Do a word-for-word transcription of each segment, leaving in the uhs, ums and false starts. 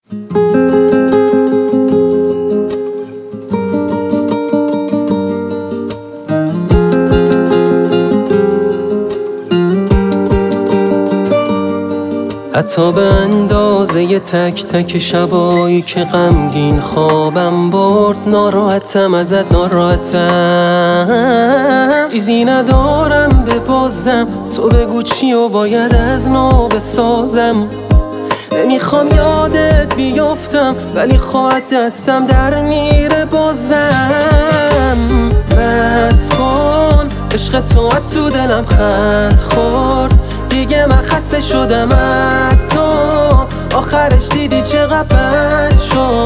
حتی به اندازه ی تک تک شبایی که غمگین خوابم برد ناراحتم ازت ناراحتم، چیزی ندارم ببازم، تو بگو چی و باید از نو بسازم. نمیخوام یادت بیفتم ولی خواهد دستم در میره بازم. بس کن عشق تو از تو دلم خط خورد، دیگه من خسته شدم از تو، آخرش دیدی چقدر بد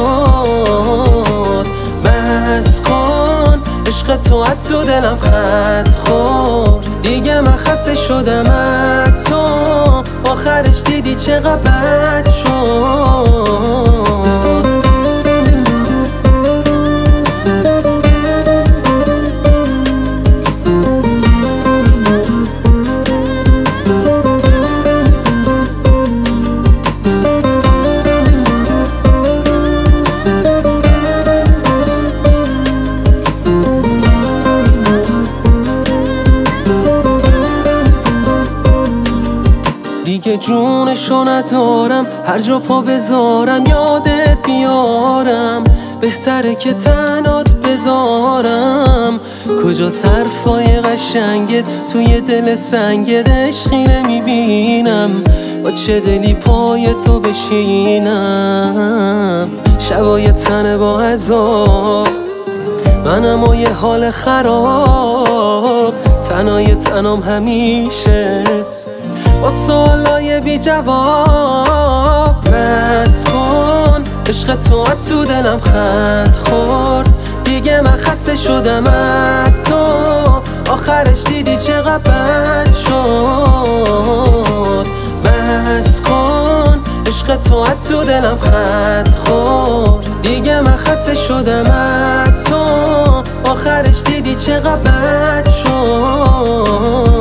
شد. بس کن عشق تو از تو دلم خط خورد، دیگه من خسته شدم از تو، آخرش دیدی چقدر بد شد. دیگه جونشو ندارم، هر جا پا بذارم یادت بیارم، بهتره که تنات بذارم. کجا حرفای قشنگت توی دل سنگت عشقی نمیبینم، با چه دلی پای تو بشینم. شبای تنه با عذاب منم و یه حال خراب، تنهای تنم همیشه با سوالای بی جواب. بس کن عشق تو از تو دلم خط خورد، دیگه من خسته شدم از تو، آخرش دیدی چقدر بد شد. بس کن عشق تو از تو دلم خط خورد، دیگه من خسته شدم از تو، آخرش دیدی چقدر بد شد.